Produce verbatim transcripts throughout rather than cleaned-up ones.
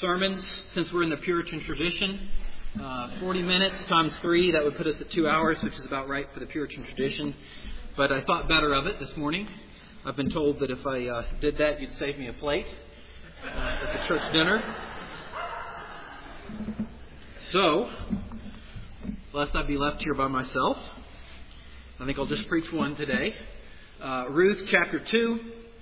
sermons, since we're in the Puritan tradition. Uh, forty minutes times three, that would put us at two hours, which is about right for the Puritan tradition. But I thought better of it this morning. I've been told that if I uh, did that, you'd save me a plate uh, at the church dinner. So, lest I be left here by myself, I think I'll just preach one today. Uh, Ruth chapter two.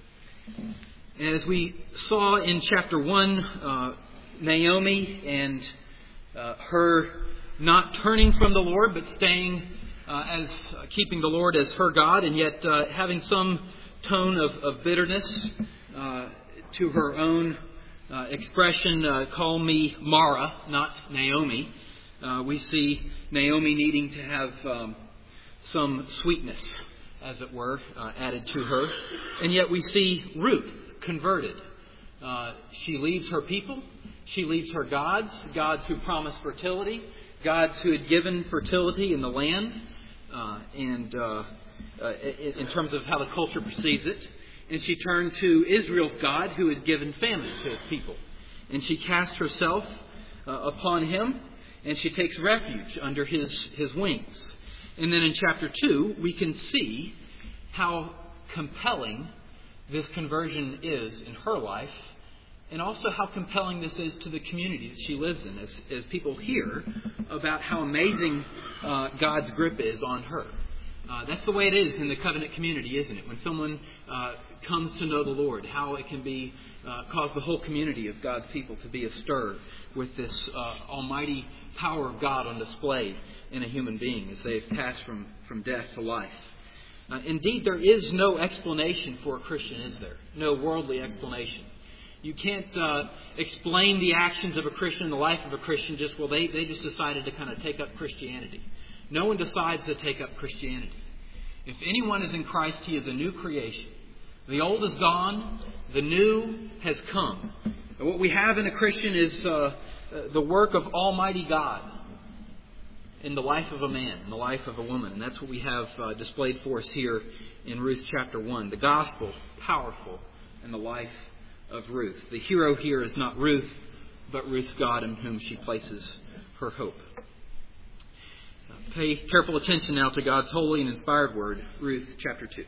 And as we saw in chapter one, uh, Naomi and uh, her not turning from the Lord, but staying uh, as uh, keeping the Lord as her God, and yet uh, having some tone of, of bitterness uh, to her own uh, expression, uh, call me Mara, not Naomi. Uh, we see Naomi needing to have um, some sweetness, as it were, uh, added to her. And yet we see Ruth converted. Uh, she leaves her people. She leaves her gods, gods who promised fertility, gods who had given fertility in the land, uh, and uh, uh, in terms of how the culture perceives it. And she turned to Israel's God, who had given famine to his people. And she cast herself uh, upon him, and she takes refuge under his, his wings. And then in chapter two, we can see how compelling this conversion is in her life, and also how compelling this is to the community that she lives in, as, as people hear about how amazing uh, God's grip is on her. Uh, that's the way it is in the covenant community, isn't it? When someone uh, comes to know the Lord, how it can be uh, cause the whole community of God's people to be astir with this uh, almighty power of God on display in a human being as they've passed from, from death to life. Uh, indeed, there is no explanation for a Christian, is there? No worldly explanation. You can't uh, explain the actions of a Christian, the life of a Christian, just, well, they, they just decided to kind of take up Christianity. No one decides to take up Christianity. If anyone is in Christ, he is a new creation. The old is gone, the new has come. And what we have in a Christian is uh, the work of Almighty God in the life of a man, in the life of a woman. And that's what we have uh, displayed for us here in Ruth chapter one. The gospel, powerful in the life of Ruth. The hero here is not Ruth, but Ruth's God in whom she places her hope. Uh, pay careful attention now to God's holy and inspired word, Ruth chapter two.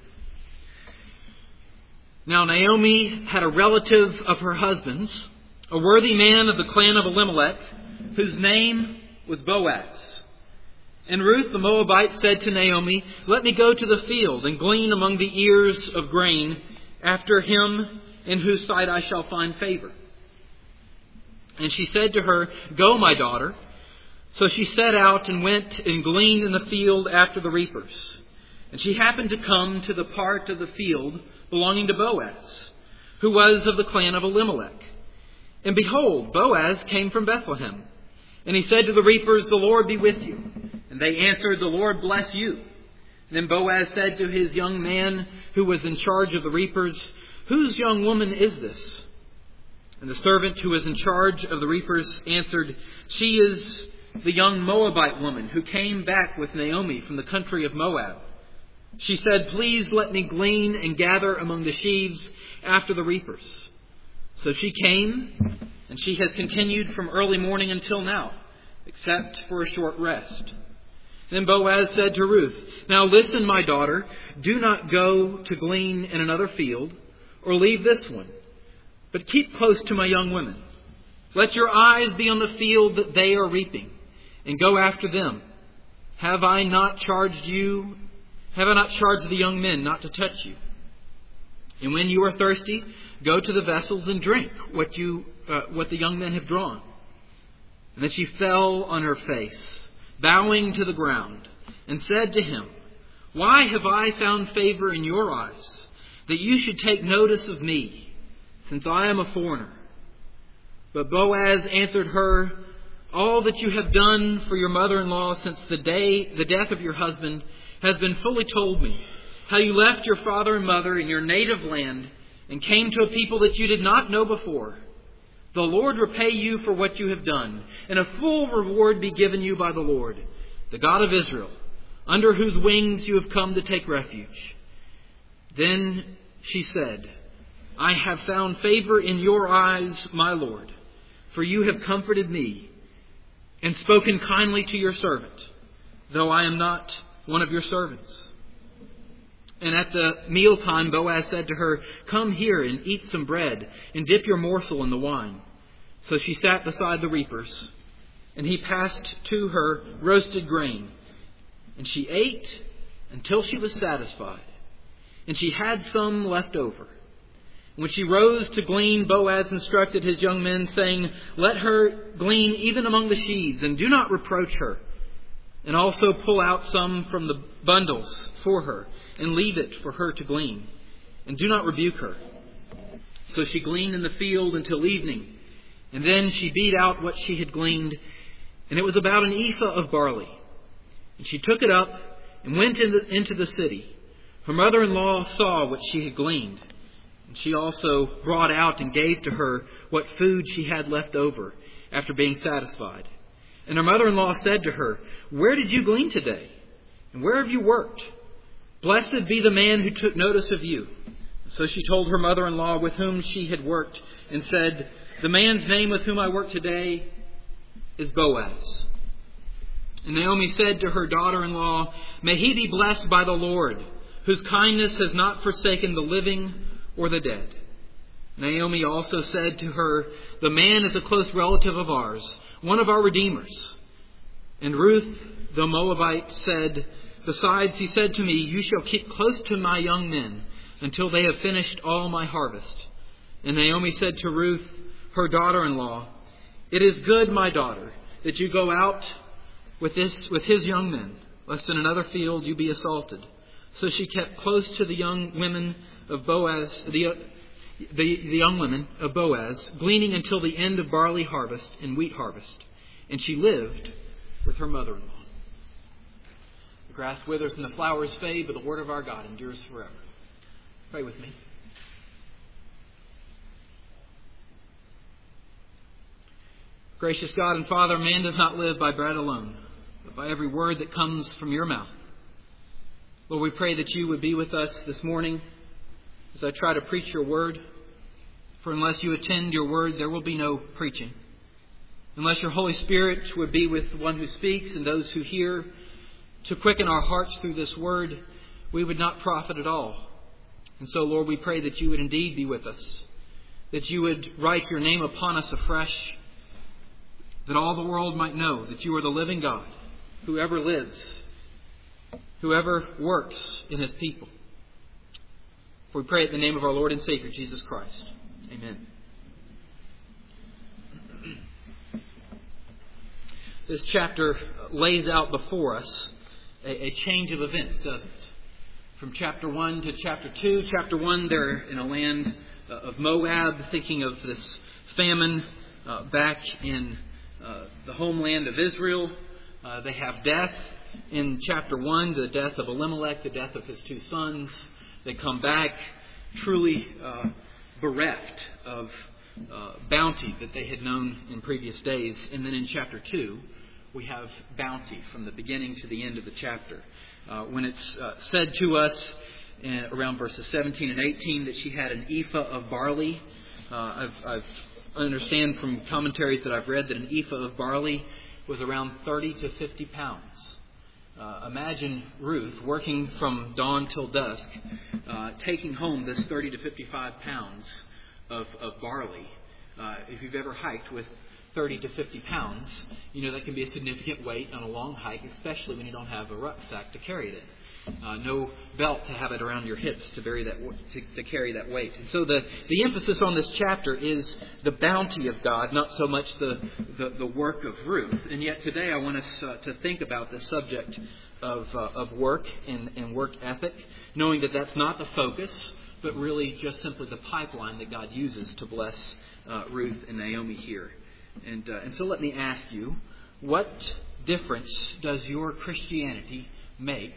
Now Naomi had a relative of her husband's, a worthy man of the clan of Elimelech, whose name was Boaz. And Ruth the Moabite said to Naomi, "Let me go to the field and glean among the ears of grain after him in whose sight I shall find favor." And she said to her, "Go, my daughter." So she set out and went and gleaned in the field after the reapers. And she happened to come to the part of the field belonging to Boaz, who was of the clan of Elimelech. And behold, Boaz came from Bethlehem. And he said to the reapers, "The Lord be with you." And they answered, "The Lord bless you." And then Boaz said to his young man who was in charge of the reapers, "Whose young woman is this?" And the servant who was in charge of the reapers answered, "She is the young Moabite woman who came back with Naomi from the country of Moab. She said, 'Please let me glean and gather among the sheaves after the reapers.' So she came, and she has continued from early morning until now, except for a short rest." Then Boaz said to Ruth, "Now listen, my daughter, do not go to glean in another field, or leave this one, but keep close to my young women. Let your eyes be on the field that they are reaping, and go after them. Have I not charged you, have I not charged the young men not to touch you? And when you are thirsty, go to the vessels and drink what you uh, what the young men have drawn." And then she fell on her face, bowing to the ground, and said to him, "Why have I found favor in your eyes, that you should take notice of me, since I am a foreigner?" But Boaz answered her, "All that you have done for your mother-in-law since the day, the death of your husband, has been fully told me. How you left your father and mother in your native land and came to a people that you did not know before. The Lord repay you for what you have done, and a full reward be given you by the Lord, the God of Israel, under whose wings you have come to take refuge." Then she said, "I have found favor in your eyes, my Lord. for you have comforted me and spoken kindly to your servant, though I am not one of your servants." And at the mealtime, Boaz said to her, "Come here and eat some bread, and dip your morsel in the wine." So she sat beside the reapers, and he passed to her roasted grain. And she ate until she was satisfied, and she had some left over. When she rose to glean, Boaz instructed his young men, saying, "Let her glean even among the sheaves, and do not reproach her. And also pull out some from the bundles for her, and leave it for her to glean. And do not rebuke her." So she gleaned in the field until evening, and then she beat out what she had gleaned, and it was about an ephah of barley. And she took it up and went in the, into the city. Her mother-in-law saw what she had gleaned, and she also brought out and gave to her what food she had left over after being satisfied. And her mother-in-law said to her, "Where did you glean today? And where have you worked? Blessed be the man who took notice of you." So she told her mother-in-law with whom she had worked, and said, "The man's name with whom I work today is Boaz." And Naomi said to her daughter-in-law, "May he be blessed by the Lord, whose kindness has not forsaken the living or the dead." Naomi also said to her, "The man is a close relative of ours, one of our redeemers." And Ruth, the Moabite, said, "Besides, he said to me, 'You shall keep close to my young men until they have finished all my harvest.'" And Naomi said to Ruth, her daughter-in-law, "It is good, my daughter, that you go out with this with his young men, lest in another field you be assaulted." So she kept close to the young women of Boaz, the The, the young women of Boaz, gleaning until the end of barley harvest and wheat harvest. And she lived with her mother-in-law. The grass withers and the flowers fade, but the word of our God endures forever. Pray with me. Gracious God and Father, man does not live by bread alone, but by every word that comes from your mouth. Lord, we pray that you would be with us this morning as I try to preach your word. For unless you attend your word, there will be no preaching. Unless your Holy Spirit would be with the one who speaks and those who hear, to quicken our hearts through this word, we would not profit at all. And so, Lord, we pray that you would indeed be with us, that you would write your name upon us afresh, that all the world might know that you are the living God, whoever lives, whoever works in his people. For we pray it in the name of our Lord and Savior, Jesus Christ. Amen. This chapter lays out before us a, a change of events, doesn't it? From chapter one to chapter two. Chapter one, they're in a land of Moab, thinking of this famine uh, back in uh, the homeland of Israel. Uh, they have death. In chapter one, the death of Elimelech, the death of his two sons. They come back truly uh, bereft of uh, bounty that they had known in previous days. And then in chapter two, we have bounty from the beginning to the end of the chapter. Uh, when it's uh, said to us in, around verses seventeen and eighteen that she had an ephah of barley, uh, I've, I've understand from commentaries that I've read that an ephah of barley was around thirty to fifty pounds. Uh, imagine Ruth working from dawn till dusk, uh, taking home this thirty to fifty-five pounds of, of barley. Uh, if you've ever hiked with thirty to fifty pounds, you know that can be a significant weight on a long hike, especially when you don't have a rucksack to carry it in. Uh, no belt to have it around your hips to, bury that, to, to carry that weight. And so the, the emphasis on this chapter is the bounty of God, not so much the, the, the work of Ruth. And yet today I want us uh, to think about the subject of, uh, of work and, and work ethic, knowing that that's not the focus, but really just simply the pipeline that God uses to bless uh, Ruth and Naomi here. And, uh, and so let me ask you, what difference does your Christianity make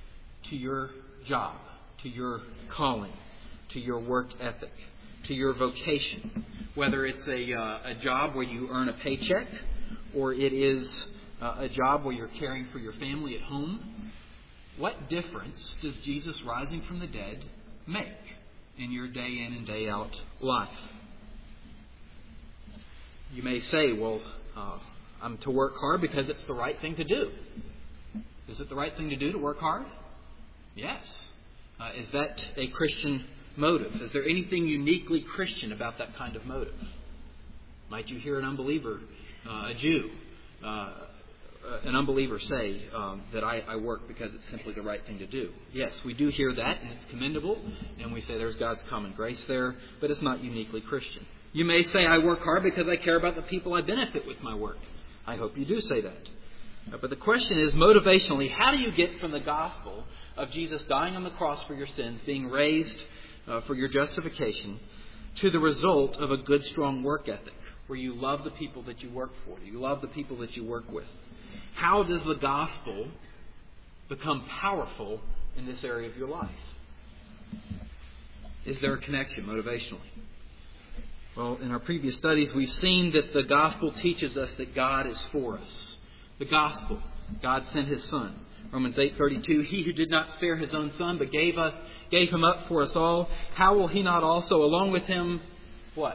to your job, to your calling, to your work ethic, to your vocation? Whether it's a, uh, a job where you earn a paycheck, or it is uh, a job where you're caring for your family at home, what difference does Jesus rising from the dead make in your day in and day out life? You may say, well, uh, I'm to work hard because it's the right thing to do. Is it the right thing to do to work hard? Yes. Uh, is that a Christian motive? Is there anything uniquely Christian about that kind of motive? Might you hear an unbeliever, uh, a Jew, uh, an unbeliever say um, that I, I work because it's simply the right thing to do? Yes, we do hear that, and it's commendable, and we say there's God's common grace there, but it's not uniquely Christian. You may say, I work hard because I care about the people I benefit with my work. I hope you do say that. Uh, but the question is, motivationally, how do you get from the gospel of Jesus dying on the cross for your sins, being raised uh, for your justification, to the result of a good, strong work ethic, where you love the people that you work for, you love the people that you work with? How does the gospel become powerful in this area of your life? Is there a connection motivationally? Well, in our previous studies, we've seen that the gospel teaches us that God is for us. The gospel, God sent His Son. Romans eight thirty-two, He who did not spare His own Son, but gave us, gave Him up for us all, how will He not also, along with Him, what?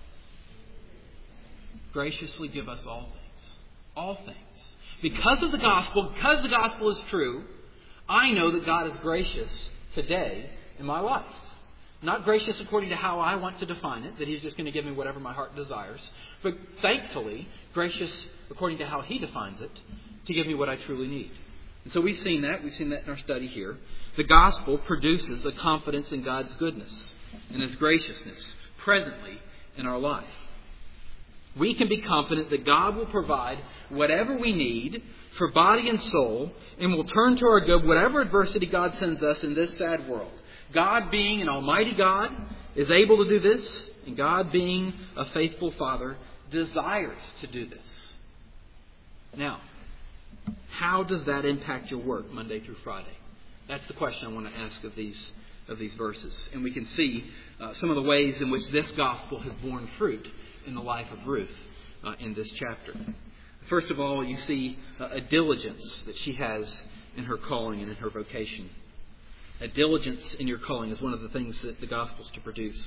Graciously give us all things. All things. Because of the gospel, because the gospel is true, I know that God is gracious today in my life. Not gracious according to how I want to define it, that He's just going to give me whatever my heart desires, but thankfully, gracious according to how He defines it, to give me what I truly need. And so we've seen that. We've seen that in our study here. The gospel produces a confidence in God's goodness and His graciousness presently in our life. We can be confident that God will provide whatever we need for body and soul, and will turn to our good whatever adversity God sends us in this sad world. God, being an almighty God, is able to do this, and God, being a faithful Father, desires to do this. Now, how does that impact your work Monday through Friday? That's the question I want to ask of these of these verses. And we can see uh, some of the ways in which this gospel has borne fruit in the life of Ruth uh, in this chapter. First of all, you see uh, a diligence that she has in her calling and in her vocation. A diligence in your calling is one of the things that the gospel is to produce.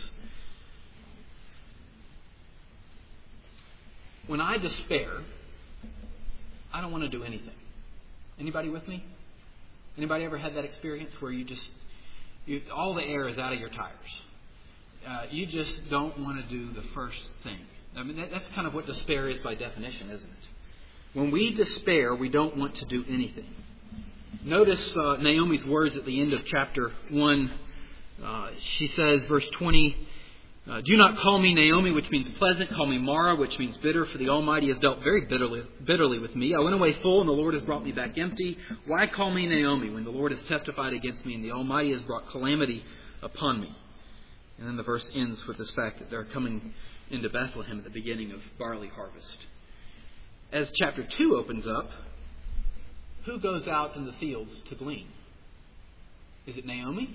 When I despair, I don't want to do anything. Anybody with me? Anybody ever had that experience where you just, you, all the air is out of your tires? Uh, you just don't want to do the first thing. I mean, that, that's kind of what despair is by definition, isn't it? When we despair, we don't want to do anything. Notice uh, Naomi's words at the end of chapter one. Uh, she says, verse twenty, uh, do not call me Naomi, which means pleasant. Call me Mara, which means bitter, for the Almighty has dealt very bitterly, bitterly with me. I went away full, and the Lord has brought me back empty. Why call me Naomi, when the Lord has testified against me, and the Almighty has brought calamity upon me? And then the verse ends with this fact that they're coming into Bethlehem at the beginning of barley harvest. As chapter two opens up, who goes out in the fields to glean? Is it Naomi?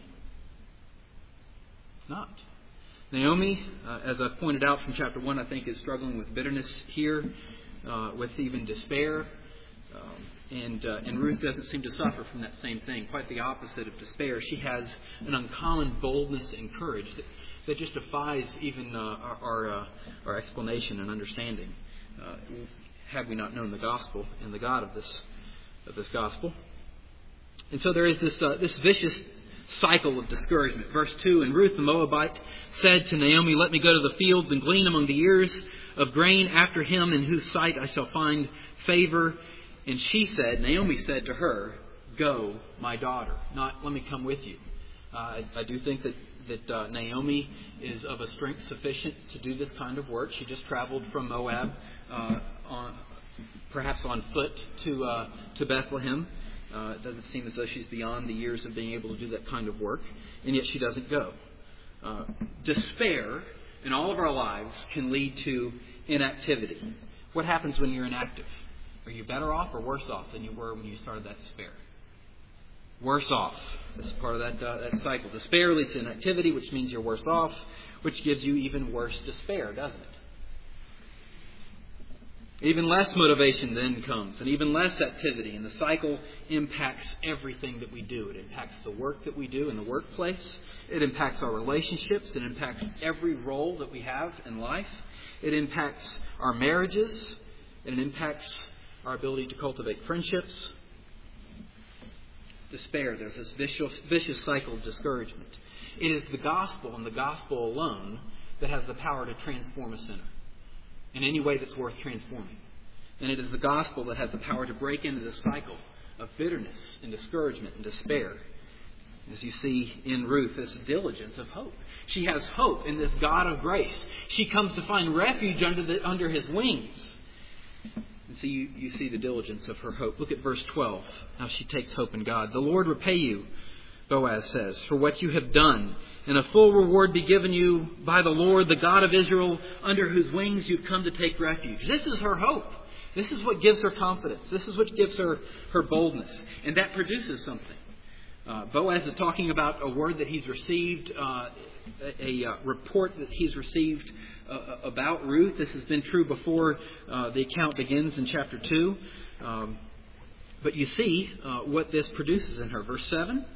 It's not. Naomi, uh, as I pointed out from chapter one, I think is struggling with bitterness here, uh, with even despair. Um, and, uh, and Ruth doesn't seem to suffer from that same thing. Quite the opposite of despair. She has an uncommon boldness and courage that, that just defies even uh, our our, uh, our explanation and understanding. Uh, had we not known the gospel and the God of this of this gospel. And so there is this uh, this vicious cycle of discouragement. Verse two, and Ruth the Moabite said to Naomi, let me go to the fields and glean among the ears of grain after him in whose sight I shall find favor. And she said, Naomi said to her, go, my daughter. Not, let me come with you. Uh, I, I do think that, that uh, Naomi is of a strength sufficient to do this kind of work. She just traveled from Moab, uh, on, perhaps on foot, to uh, to Bethlehem. Uh, it doesn't seem as though she's beyond the years of being able to do that kind of work, and yet she doesn't go. Uh, despair in all of our lives can lead to inactivity. What happens when you're inactive? Are you better off or worse off than you were when you started that despair? Worse off. This is part of that uh, that cycle. Despair leads to inactivity, which means you're worse off, which gives you even worse despair, doesn't it? Even less motivation then comes, and even less activity. And the cycle impacts everything that we do. It impacts the work that we do in the workplace. It impacts our relationships. It impacts every role that we have in life. It impacts our marriages. And it impacts our ability to cultivate friendships. Despair. There's this vicious, vicious cycle of discouragement. It is the gospel and the gospel alone that has the power to transform a sinner in any way that's worth transforming. And it is the gospel that has the power to break into this cycle of bitterness and discouragement and despair. As you see in Ruth, this diligence of hope. She has hope in this God of grace. She comes to find refuge under the, under His wings. And so you, you see the diligence of her hope. Look at verse twelve, how she takes hope in God. The Lord repay you, Boaz says, for what you have done, and a full reward be given you by the Lord, the God of Israel, under whose wings you've come to take refuge. This is her hope. This is what gives her confidence. This is what gives her, her boldness. And that produces something. Uh, Boaz is talking about a word that he's received, uh, a, a uh, report that he's received uh, about Ruth. This has been true before uh, the account begins in chapter two. Um, but you see uh, what this produces in her. Verse seven.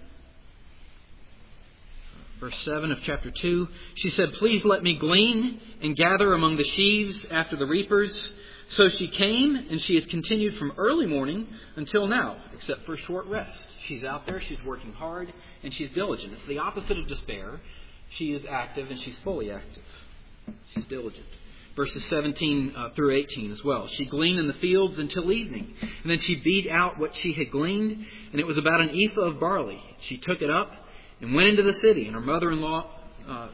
Verse seven of chapter two, she said, please let me glean and gather among the sheaves after the reapers. So she came, and she has continued from early morning until now, except for a short rest. She's out there, she's working hard, and she's diligent. It's the opposite of despair. She is active, and she's fully active. She's diligent. Verses seventeen uh, through eighteen as well. She gleaned in the fields until evening, and then she beat out what she had gleaned, and it was about an ephah of barley. She took it up and went into the city, and her mother-in-law, uh,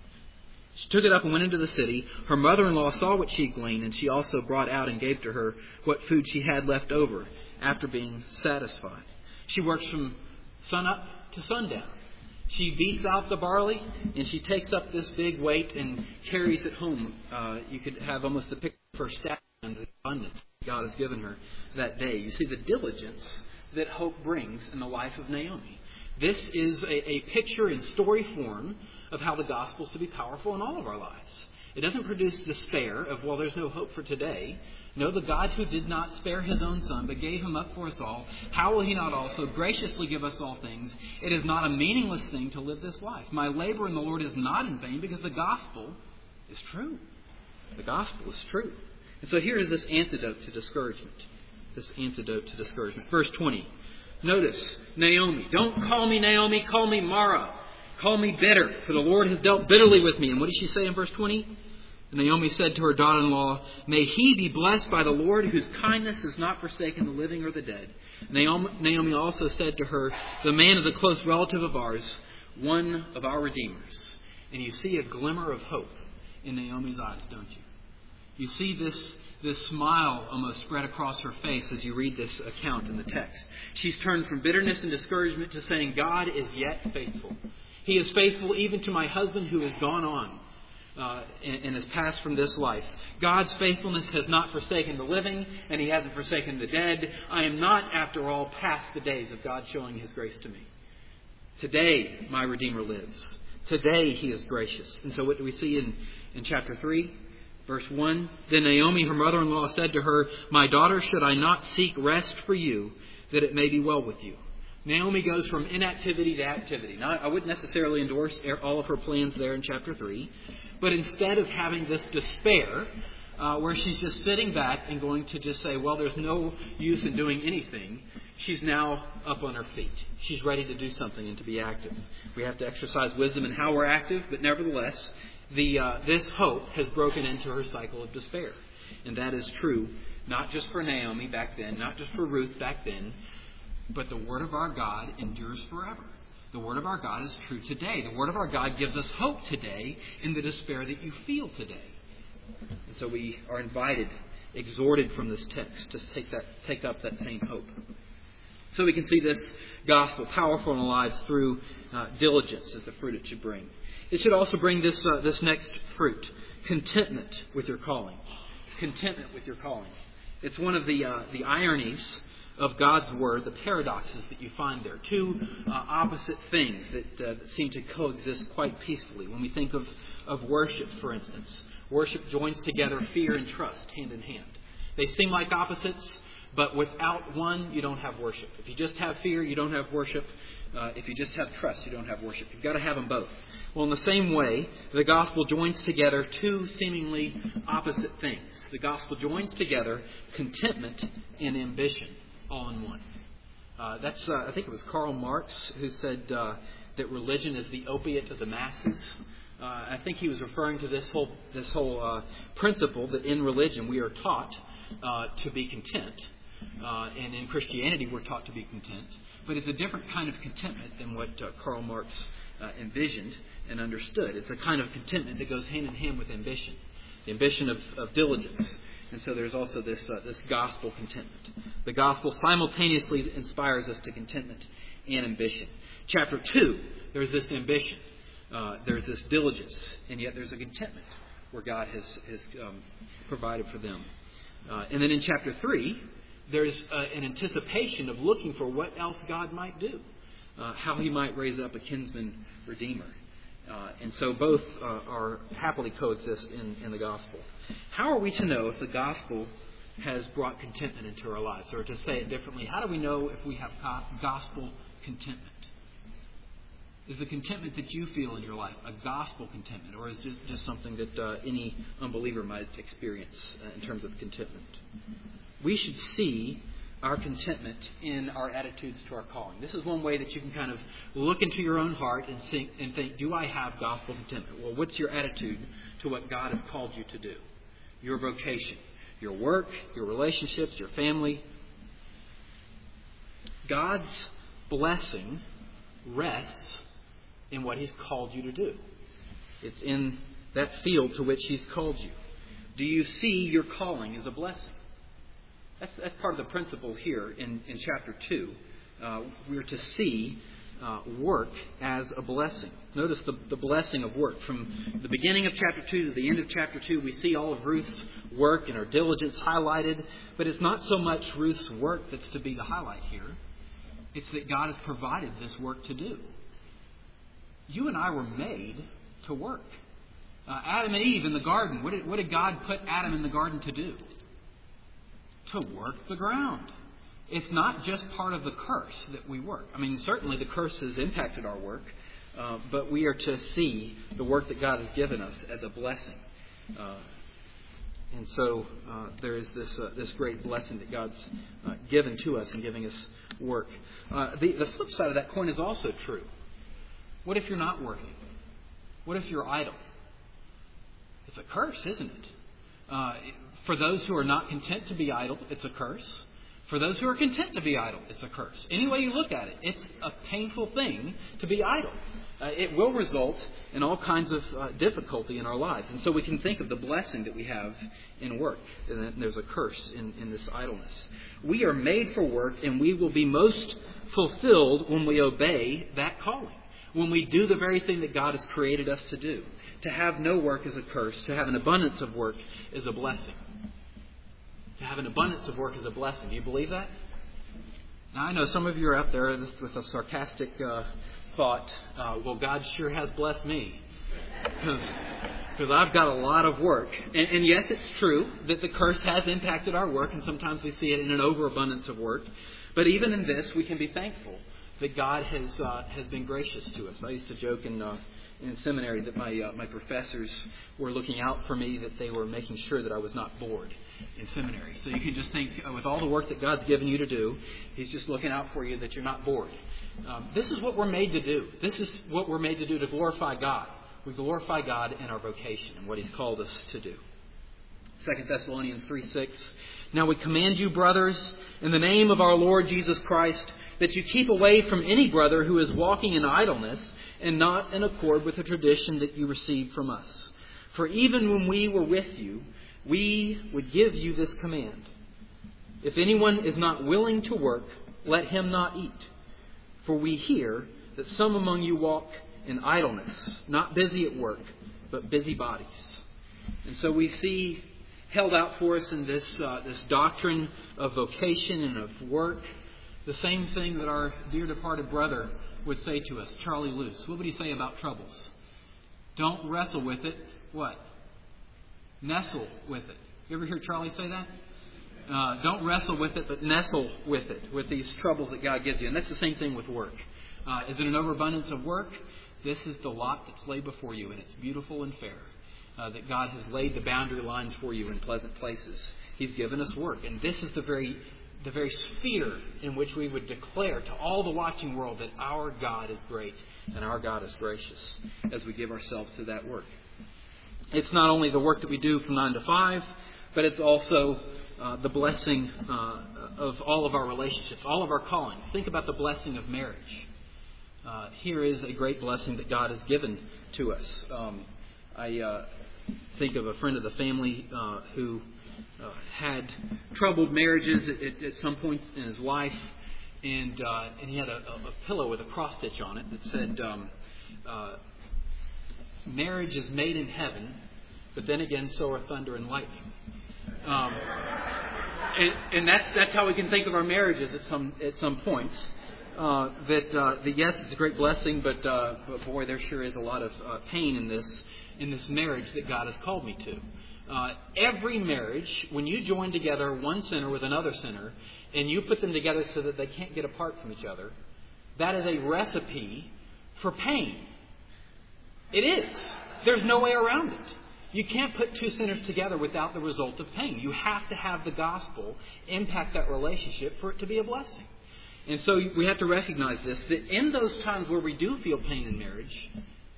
she took it up and went into the city. Her mother-in-law saw what she gleaned, and she also brought out and gave to her what food she had left over after being satisfied. She works from sunup to sundown. She beats out the barley, and she takes up this big weight and carries it home. Uh, you could have almost the picture of her staff and the abundance God has given her that day. You see the diligence that hope brings in the life of Naomi. This is a, a picture in story form of how the gospel is to be powerful in all of our lives. It doesn't produce despair of, well, there's no hope for today. No, the God who did not spare His own Son, but gave Him up for us all, how will He not also graciously give us all things? It is not a meaningless thing to live this life. My labor in the Lord is not in vain, because the gospel is true. The gospel is true. And so here is this antidote to discouragement. This antidote to discouragement. Verse twenty. Notice, Naomi. Don't call me Naomi, call me Mara. Call me bitter, for the Lord has dealt bitterly with me. And what does she say in verse twenty? And Naomi said to her daughter-in-law, may he be blessed by the Lord, whose kindness has not forsaken the living or the dead. Naomi, Naomi also said to her, the man is a close relative of ours, one of our redeemers. And you see a glimmer of hope in Naomi's eyes, don't you? You see this, this smile almost spread across her face as you read this account in the text. She's turned from bitterness and discouragement to saying, God is yet faithful. He is faithful even to my husband who has gone on uh, and, and has passed from this life. God's faithfulness has not forsaken the living, and He hasn't forsaken the dead. I am not, after all, past the days of God showing His grace to me. Today, my Redeemer lives. Today, He is gracious. And so what do we see in, in chapter three? Verse one, then Naomi, her mother-in-law, said to her, my daughter, should I not seek rest for you, that it may be well with you? Naomi goes from inactivity to activity. Now, I wouldn't necessarily endorse all of her plans there in chapter three, but instead of having this despair, uh, where she's just sitting back and going to just say, well, there's no use in doing anything, she's now up on her feet. She's ready to do something and to be active. We have to exercise wisdom in how we're active, but nevertheless, the uh, this hope has broken into her cycle of despair. And that is true, not just for Naomi back then, not just for Ruth back then, but the Word of our God endures forever. The Word of our God is true today. The Word of our God gives us hope today in the despair that you feel today. And so we are invited, exhorted from this text to take that, take up that same hope. So we can see this gospel powerful in our lives through uh, diligence as the fruit it should bring. It should also bring this uh, this next fruit, contentment with your calling. Contentment with your calling. It's one of the uh, the ironies of God's Word, the paradoxes that you find there. Two uh, opposite things that, uh, that seem to coexist quite peacefully. When we think of, of worship, for instance, worship joins together fear and trust hand in hand. They seem like opposites, but without one, you don't have worship. If you just have fear, you don't have worship. Uh, if you just have trust, you don't have worship. You've got to have them both. Well, in the same way, the gospel joins together two seemingly opposite things. The gospel joins together contentment and ambition all in one. Uh, that's uh, I think it was Karl Marx who said uh, that religion is the opiate of the masses. Uh, I think he was referring to this whole this whole uh, principle that in religion we are taught uh, to be content. Uh, and in Christianity, we're taught to be content. But it's a different kind of contentment than what uh, Karl Marx uh, envisioned and understood. It's a kind of contentment that goes hand in hand with ambition, the ambition of, of diligence. And so there's also this uh, this gospel contentment. The gospel simultaneously inspires us to contentment and ambition. Chapter two, there's this ambition. Uh, there's this diligence. And yet there's a contentment where God has, has um, provided for them. Uh, and then in chapter three, there's uh, an anticipation of looking for what else God might do, uh, how He might raise up a kinsman redeemer. Uh, and so both uh, are happily coexist in, in the gospel. How are we to know if the gospel has brought contentment into our lives? Or to say it differently, how do we know if we have gospel contentment? Is the contentment that you feel in your life a gospel contentment, or is it just, just something that uh, any unbeliever might experience uh, in terms of contentment? We should see our contentment in our attitudes to our calling. This is one way that you can kind of look into your own heart and think, and think, do I have gospel contentment? Well, what's your attitude to what God has called you to do? Your vocation, your work, your relationships, your family. God's blessing rests in what He's called you to do. It's in that field to which He's called you. Do you see your calling as a blessing? That's, that's part of the principle here in, in chapter two. Uh, we're to see uh, work as a blessing. Notice the, the blessing of work. From the beginning of chapter two to the end of chapter two, we see all of Ruth's work and her diligence highlighted. But it's not so much Ruth's work that's to be the highlight here. It's that God has provided this work to do. You and I were made to work. Uh, Adam and Eve in the garden, what did, what did God put Adam in the garden to do? To work the ground. It's not just part of the curse that we work. I mean, certainly the curse has impacted our work, uh, but we are to see the work that God has given us as a blessing. Uh, and so uh, there is this uh, this great blessing that God's uh, given to us in giving us work. Uh, the, the flip side of that coin is also true. What if you're not working? What if you're idle? It's a curse, isn't it? Uh, For those who are not content to be idle, it's a curse. For those who are content to be idle, it's a curse. Any way you look at it, it's a painful thing to be idle. Uh, it will result in all kinds of uh, difficulty in our lives. And so we can think of the blessing that we have in work. And then there's a curse in, in this idleness. We are made for work, and we will be most fulfilled when we obey that calling. When we do the very thing that God has created us to do. To have no work is a curse. To have an abundance of work is a blessing. To have an abundance of work is a blessing. Do you believe that? Now, I know some of you are out there with a sarcastic uh, thought, uh, well, God sure has blessed me. Because I've got a lot of work. And, and yes, it's true that the curse has impacted our work, and sometimes we see it in an overabundance of work. But even in this, we can be thankful that God has uh, has been gracious to us. I used to joke in uh, in seminary that my uh, my professors were looking out for me, that they were making sure that I was not bored in seminary. So you can just think, uh, with all the work that God's given you to do, He's just looking out for you that you're not bored. Um, this is what we're made to do. This is what we're made to do, to glorify God. We glorify God in our vocation and what He's called us to do. Second Thessalonians three six. Now we command you, brothers, in the name of our Lord Jesus Christ, that you keep away from any brother who is walking in idleness and not in accord with the tradition that you received from us. For even when we were with you, we would give you this command. If anyone is not willing to work, let him not eat. For we hear that some among you walk in idleness, not busy at work, but busybodies. And so we see held out for us in this uh, this doctrine of vocation and of work, the same thing that our dear departed brother would say to us, Charlie Luce. What would he say about troubles? Don't wrestle with it. What? Nestle with it. You ever hear Charlie say that? Uh, don't wrestle with it, but nestle with it, with these troubles that God gives you. And that's the same thing with work. Uh, is it an overabundance of work? This is the lot that's laid before you, and it's beautiful and fair. Uh, that God has laid the boundary lines for you in pleasant places. He's given us work. And this is the very the very sphere in which we would declare to all the watching world that our God is great and our God is gracious as we give ourselves to that work. It's not only the work that we do from nine to five, but it's also uh, the blessing uh, of all of our relationships, all of our callings. Think about the blessing of marriage. Uh, here is a great blessing that God has given to us. Um, I uh, think of a friend of the family uh, who uh, had troubled marriages at, at, at some points in his life, and uh, and he had a, a pillow with a cross stitch on it that said, um, uh, "Marriage is made in heaven, but then again, so are thunder and lightning." Um, and, and that's that's how we can think of our marriages at some at some points. Uh, that uh, that yes, it's a great blessing, but uh, but boy, there sure is a lot of uh, pain in this in this marriage that God has called me to. Uh, every marriage, when you join together one sinner with another sinner, and you put them together so that they can't get apart from each other, that is a recipe for pain. It is. There's no way around it. You can't put two sinners together without the result of pain. You have to have the gospel impact that relationship for it to be a blessing. And so we have to recognize this, that in those times where we do feel pain in marriage,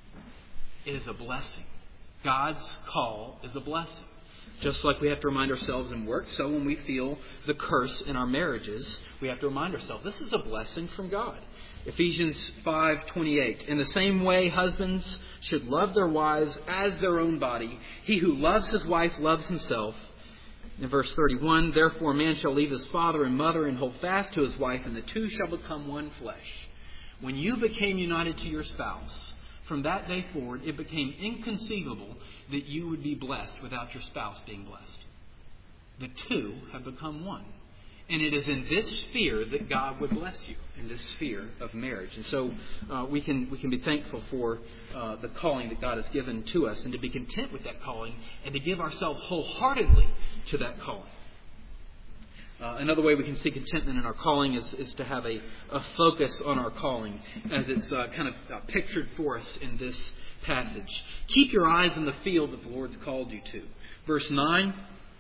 it is a blessing. God's call is a blessing. Just like we have to remind ourselves in work, so when we feel the curse in our marriages, we have to remind ourselves this is a blessing from God. Ephesians five twenty-eight. In the same way, husbands should love their wives as their own body. He who loves his wife loves himself. In verse thirty-one, therefore a man shall leave his father and mother and hold fast to his wife, and the two shall become one flesh. When you became united to your spouse, from that day forward, it became inconceivable that you would be blessed without your spouse being blessed. The two have become one. And it is in this sphere that God would bless you, in this sphere of marriage. And so uh, we can we can be thankful for uh, the calling that God has given to us, and to be content with that calling, and to give ourselves wholeheartedly to that calling. Uh, another way we can see contentment in our calling is, is to have a, a focus on our calling, as it's uh, kind of uh, pictured for us in this passage. Keep your eyes on the field that the Lord's called you to. Verse nine.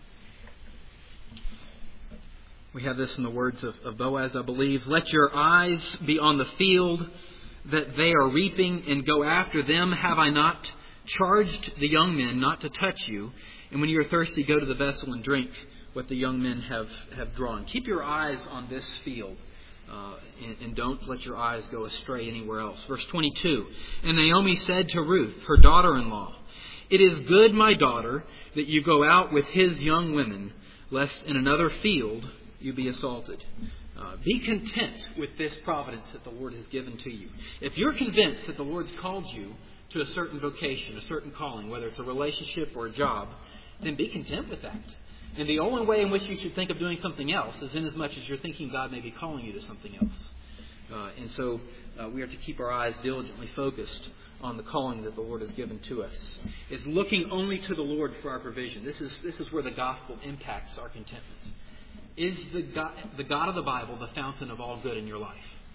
We have this in the words of, of Boaz, I believe. Let your eyes be on the field that they are reaping, and go after them. Have I not charged the young men not to touch you? And when you are thirsty, go to the vessel and drink what the young men have, have drawn. Keep your eyes on this field, uh, and, and don't let your eyes go astray anywhere else. Verse twenty-two, and Naomi said to Ruth, her daughter-in-law, it is good, my daughter, that you go out with his young women, lest in another field you be assaulted. Uh, be content with this providence that the Lord has given to you. If you're convinced that the Lord's called you to a certain vocation, a certain calling, whether it's a relationship or a job, then be content with that. And the only way in which you should think of doing something else is in as much as you're thinking God may be calling you to something else. Uh, and so uh, we are to keep our eyes diligently focused on the calling that the Lord has given to us. It's looking only to the Lord for our provision. This is this is where the gospel impacts our contentment. Is the God, the God of the Bible the fountain of all good in your life?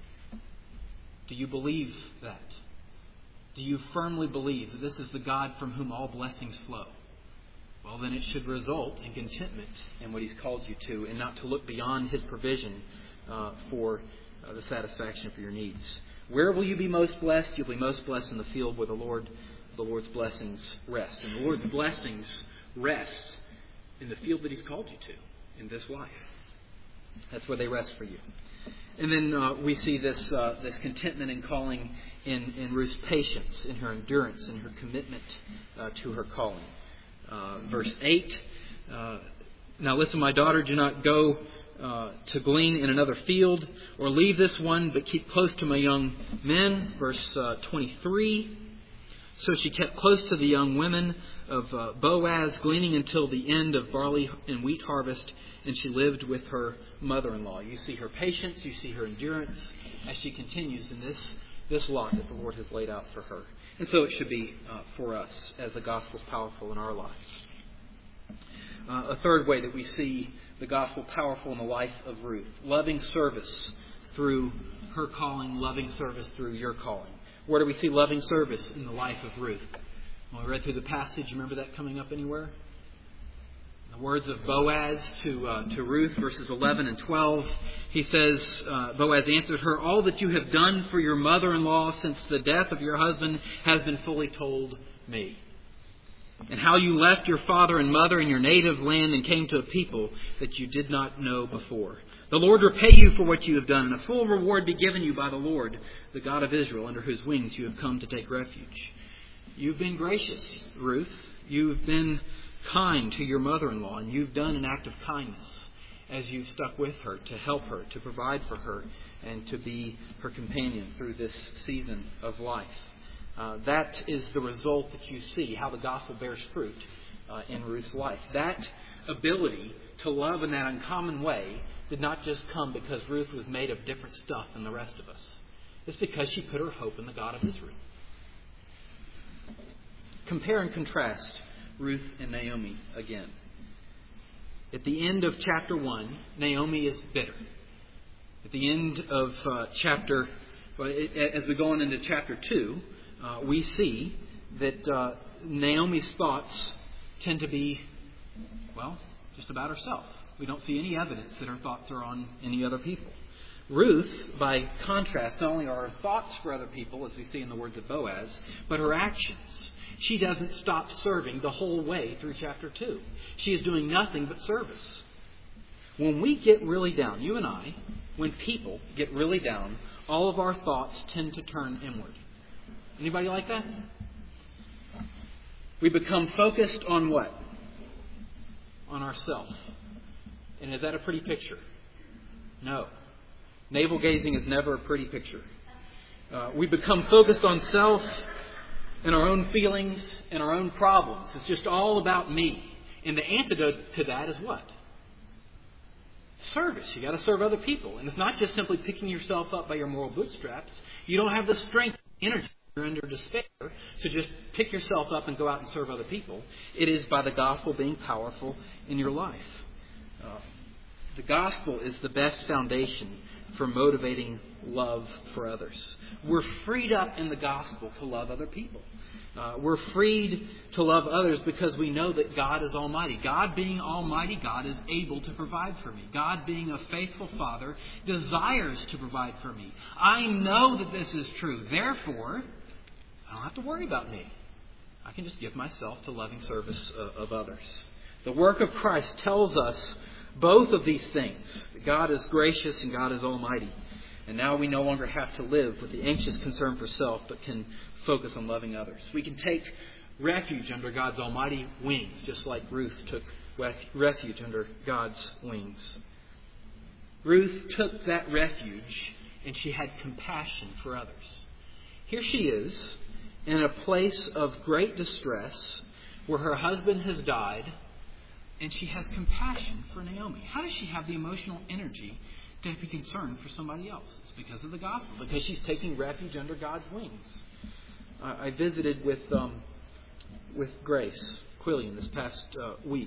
Do you believe that? Do you firmly believe that this is the God from whom all blessings flow? Well, then it should result in contentment in what He's called you to, and not to look beyond His provision uh, for uh, the satisfaction for your needs. Where will you be most blessed? You'll be most blessed in the field where the Lord, the Lord's blessings rest. And the Lord's blessings rest in the field that He's called you to in this life. That's where they rest for you. And then uh, we see this uh, this contentment and calling in, in Ruth's patience, in her endurance, in her commitment uh, to her calling. Uh, verse eight, uh, now listen, my daughter, do not go uh, to glean in another field, or leave this one, but keep close to my young men. Verse uh, twenty-three, so she kept close to the young women of uh, Boaz, gleaning until the end of barley and wheat harvest, and she lived with her mother-in-law. You see her patience, you see her endurance as she continues in this, this lot that the Lord has laid out for her. And so it should be uh, for us as the gospel is powerful in our lives. Uh, a third way that we see the gospel powerful in the life of Ruth. Loving service through her calling, loving service through your calling. Where do we see loving service in the life of Ruth? When we read through the passage, remember that coming up anywhere? The words of Boaz to uh, to Ruth, verses eleven and twelve. He says, uh, Boaz answered her, "All that you have done for your mother-in-law since the death of your husband has been fully told me. And how you left your father and mother in your native land and came to a people that you did not know before. The Lord repay you for what you have done, and a full reward be given you by the Lord, the God of Israel, under whose wings you have come to take refuge." You've been gracious, Ruth. You've been kind to your mother-in-law, and you've done an act of kindness as you've stuck with her to help her, to provide for her, and to be her companion through this season of life. Uh, that is the result that you see, how the gospel bears fruit uh, in Ruth's life. That ability to love in that uncommon way did not just come because Ruth was made of different stuff than the rest of us. It's because she put her hope in the God of Israel. Compare and contrast Ruth and Naomi again. At the end of chapter one, Naomi is bitter. At the end of uh, chapter, as we go on into chapter two, uh, we see that uh, Naomi's thoughts tend to be, well, just about herself. We don't see any evidence that her thoughts are on any other people. Ruth, by contrast, not only are her thoughts for other people, as we see in the words of Boaz, but her actions. She doesn't stop serving the whole way through chapter two. She is doing nothing but service. When we get really down, you and I, when people get really down, all of our thoughts tend to turn inward. Anybody like that? We become focused on what? On ourselves. And is that a pretty picture? No. Navel gazing is never a pretty picture. Uh, we become focused on self and our own feelings and our own problems. It's just all about me. And the antidote to that is what? Service. You got to serve other people. And it's not just simply picking yourself up by your moral bootstraps. You don't have the strength and energy. You're under despair to just pick yourself up and go out and serve other people. It is by the gospel being powerful in your life. Uh, the gospel is the best foundation for motivating love for others. We're freed up in the gospel to love other people. Uh, we're freed to love others because we know that God is almighty. God being almighty, God is able to provide for me. God being a faithful Father desires to provide for me. I know that this is true. Therefore, I don't have to worry about me. I can just give myself to loving service uh, of others. The work of Christ tells us both of these things. God is gracious and God is almighty. And now we no longer have to live with the anxious concern for self, but can focus on loving others. We can take refuge under God's almighty wings, just like Ruth took refuge under God's wings. Ruth took that refuge and she had compassion for others. Here she is in a place of great distress where her husband has died, and she has compassion for Naomi. How does she have the emotional energy to be concerned for somebody else? It's because of the gospel, because she's taking refuge under God's wings. I, I visited with um, with Grace Quillian this past uh, week,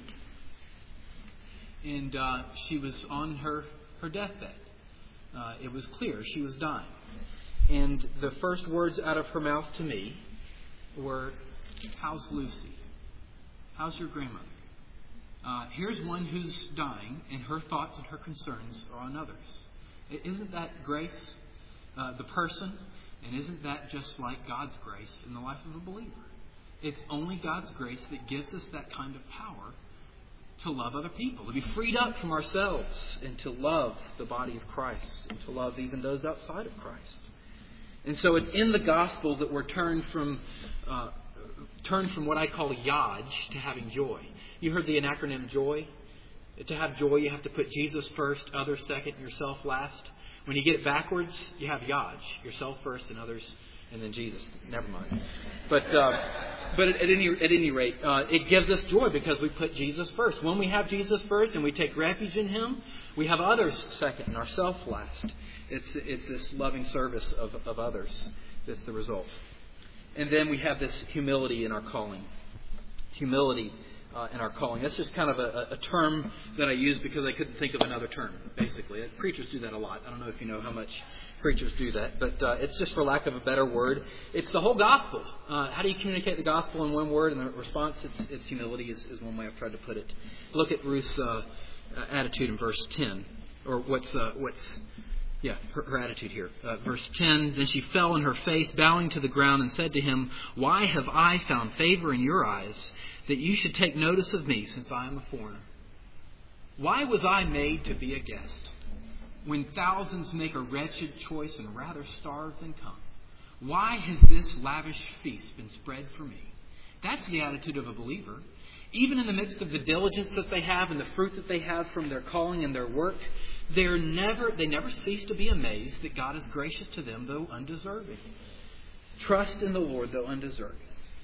and uh, she was on her, her deathbed. Uh, it was clear she was dying. And the first words out of her mouth to me were, "How's Lucy? How's your grandmother?" Uh, here's one who's dying, and her thoughts and her concerns are on others. Isn't that grace, uh, the person? And isn't that just like God's grace in the life of a believer? It's only God's grace that gives us that kind of power to love other people, to be freed up from ourselves, and to love the body of Christ, and to love even those outside of Christ. And so it's in the gospel that we're turned from uh, turned from what I call yaj to having joy. You heard the acronym JOY? To have joy, you have to put Jesus first, others second, yourself last. When you get it backwards, you have yaj, yourself first and others, and then Jesus. Never mind. But uh, but at any at any rate, uh, it gives us joy because we put Jesus first. When we have Jesus first and we take refuge in Him, we have others second and ourselves last. It's it's this loving service of, of others that's the result. And then we have this humility in our calling. Humility uh, in our calling. That's just kind of a, a term that I use because I couldn't think of another term, basically. Preachers do that a lot. I don't know if you know how much preachers do that, but uh, it's just for lack of a better word. It's the whole gospel. Uh, how do you communicate the gospel in one word? And the response, it's, it's humility, is, is one way I've tried to put it. Look at Ruth's uh, attitude in verse ten, or what's uh, what's yeah her, her attitude here. Uh, verse ten. Then she fell on her face, bowing to the ground, and said to him, "Why have I found favor in your eyes, that you should take notice of me, since I am a foreigner? Why was I made to be a guest, when thousands make a wretched choice and rather starve than come? Why has this lavish feast been spread for me?" That's the attitude of a believer. Even in the midst of the diligence that they have and the fruit that they have from their calling and their work, they're never, they never cease to be amazed that God is gracious to them, though undeserving. Trust in the Lord, though undeserving.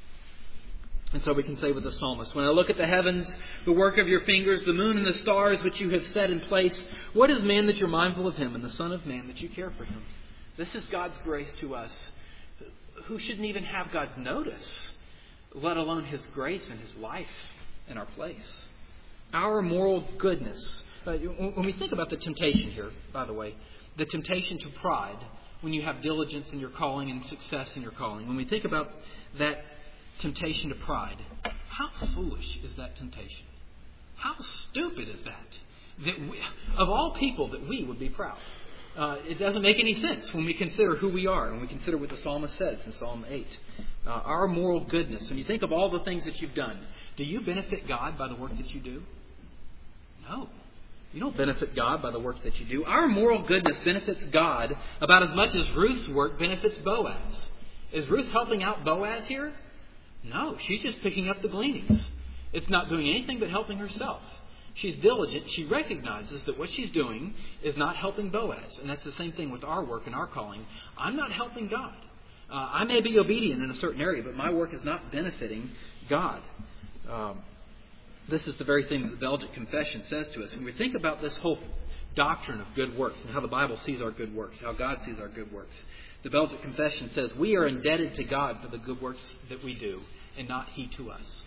And so we can say with the psalmist, "When I look at the heavens, the work of your fingers, the moon and the stars which you have set in place, what is man that you're mindful of him, and the son of man that you care for him?" This is God's grace to us, who shouldn't even have God's notice, let alone His grace and His life in our place. Our moral goodness. Uh, when we think about the temptation here, by the way, the temptation to pride, when you have diligence in your calling and success in your calling, when we think about that temptation to pride, how foolish is that temptation? How stupid is that? That we, of all people, that we would be proud. Uh, it doesn't make any sense when we consider who we are and we consider what the psalmist says in Psalm eight. Uh, our moral goodness. When you think of all the things that you've done, do you benefit God by the work that you do? No. You don't benefit God by the work that you do. Our moral goodness benefits God about as much as Ruth's work benefits Boaz. Is Ruth helping out Boaz here? No, she's just picking up the gleanings. It's not doing anything but helping herself. She's diligent. She recognizes that what she's doing is not helping Boaz. And that's the same thing with our work and our calling. I'm not helping God. Uh, I may be obedient in a certain area, but my work is not benefiting God. Um, this is the very thing that the Belgic Confession says to us. When we think about this whole doctrine of good works and how the Bible sees our good works, how God sees our good works, the Belgic Confession says we are indebted to God for the good works that we do, and not He to us.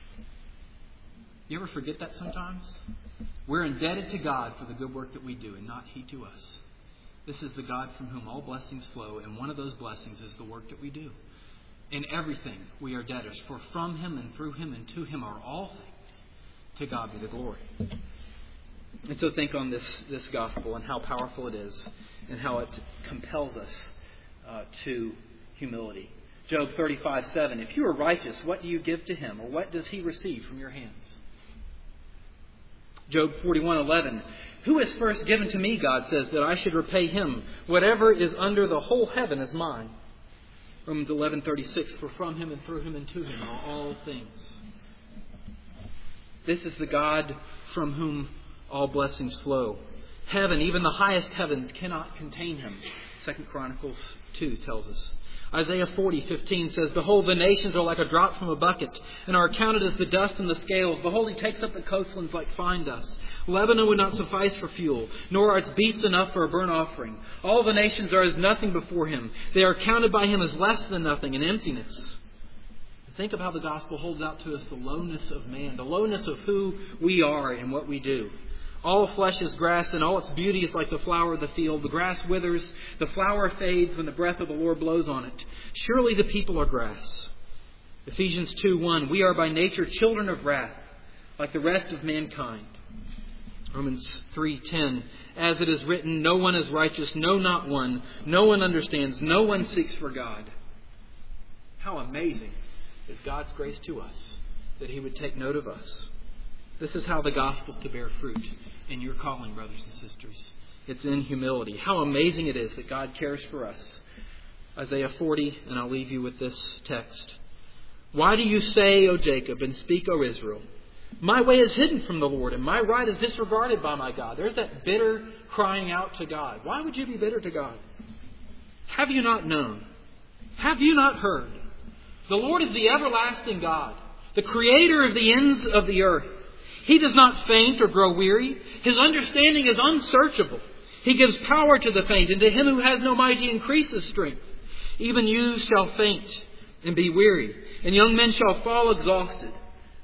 You ever forget that sometimes? We're indebted to God for the good work that we do, and not He to us. This is the God from whom all blessings flow, and one of those blessings is the work that we do. In everything we are debtors, for from Him and through Him and to Him are all things. To God be the glory. And so think on this, this gospel and how powerful it is and how it compels us uh, to humility. Job thirty-five seven. If you are righteous, what do you give to Him? Or what does He receive from your hands? Job forty-one eleven. Who is first given to me, God says, that I should repay Him? Whatever is under the whole heaven is mine. Romans eleven thirty-six. For from Him and through Him and to Him are all things. This is the God from whom all blessings flow. Heaven, even the highest heavens, cannot contain Him. Second Chronicles two tells us. Isaiah forty fifteen says, Behold, the nations are like a drop from a bucket, and are accounted as the dust in the scales. Behold, He takes up the coastlands like fine dust. Lebanon would not suffice for fuel, nor are its beasts enough for a burnt offering. All the nations are as nothing before Him. They are counted by Him as less than nothing, and emptiness. Think of how the gospel holds out to us the lowness of man, the lowness of who we are and what we do. All flesh is grass, and all its beauty is like the flower of the field. The grass withers, the flower fades when the breath of the Lord blows on it. Surely the people are grass. Ephesians two one. We are by nature children of wrath, like the rest of mankind. Romans three ten. As it is written, no one is righteous, no, not one. No one understands, no one seeks for God. How amazing is God's grace to us, that He would take note of us. This is how the gospel is to bear fruit in your calling, brothers and sisters. It's in humility. How amazing it is that God cares for us. Isaiah forty, and I'll leave you with this text. Why do you say, O Jacob, and speak, O Israel? My way is hidden from the Lord, and my right is disregarded by my God. There's that bitter crying out to God. Why would you be bitter to God? Have you not known? Have you not heard? The Lord is the everlasting God, the creator of the ends of the earth. He does not faint or grow weary. His understanding is unsearchable. He gives power to the faint, and to him who has no might He increases strength. Even youths shall faint and be weary, and young men shall fall exhausted.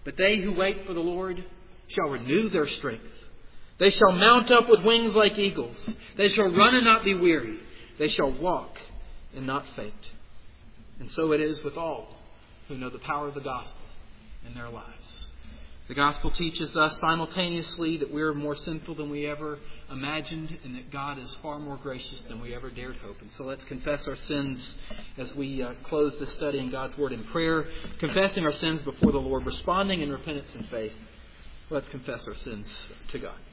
But they who wait for the Lord shall renew their strength. They shall mount up with wings like eagles. They shall run and not be weary. They shall walk and not faint. And so it is with all who know the power of the gospel in their lives. The gospel teaches us simultaneously that we are more sinful than we ever imagined and that God is far more gracious than we ever dared hope. And so let's confess our sins as we uh, close this study in God's Word in prayer, confessing our sins before the Lord, responding in repentance and faith. Let's confess our sins to God.